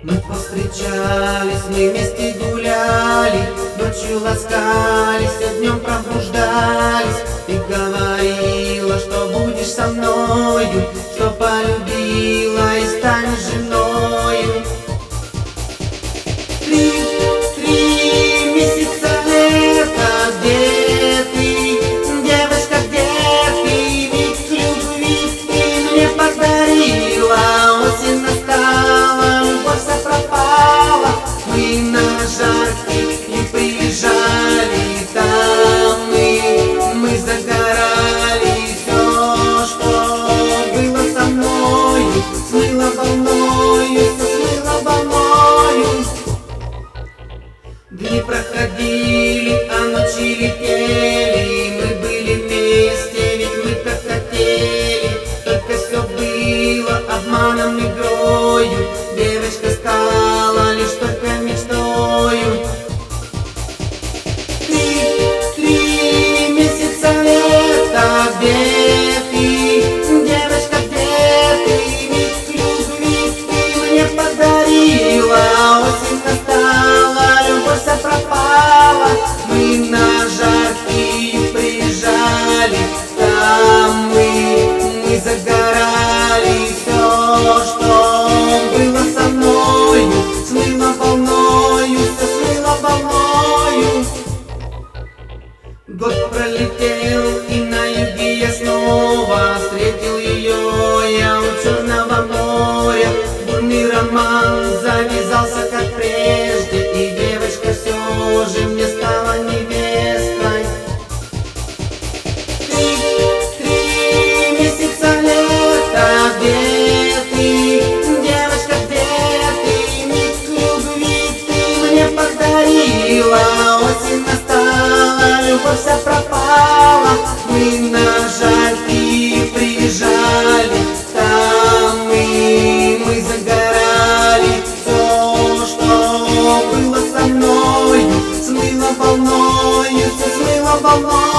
Мы повстречались, мы вместе гуляли, ночью ласкались, а днем пробуждались. Ты говорила, что будешь со мною, что полюбила и станешь женою. Три месяца лета, где ты, девочка, где ты? Миг любви ты мне подарила, осень настала, любовь вся пропала. Мы на жаркий не приезжали, там мы загорали. Все, что было со мною, смыло волною, все смыло волною. Дни проходили, а ночи летели, мы были вместе, ведь мы так хотели. Только все было обманом, игрою, девочка стала лишь только мечтою. Три месяца лета, где ты, девочка, где ты? Миг любви ты мне подарила, осень настала, любовь вся пропала. Мы на жаркий приезжали, там мы загорали. Все, что было со мною, смыло волною, все смыло волною. Год пролетел, и на юге я снова встретил ее. Я у Черного моря, бурный роман завязался как прежде, и девочка все же мне стала невестой. Три месяца лета, где ты, девочка, где ты? Миг любви ты мне подарила, осень настала, любовь вся пропала. Мы на жаркий приезжали, там мы загорали. Все, что было со мною, смыло волною, все смыло волною.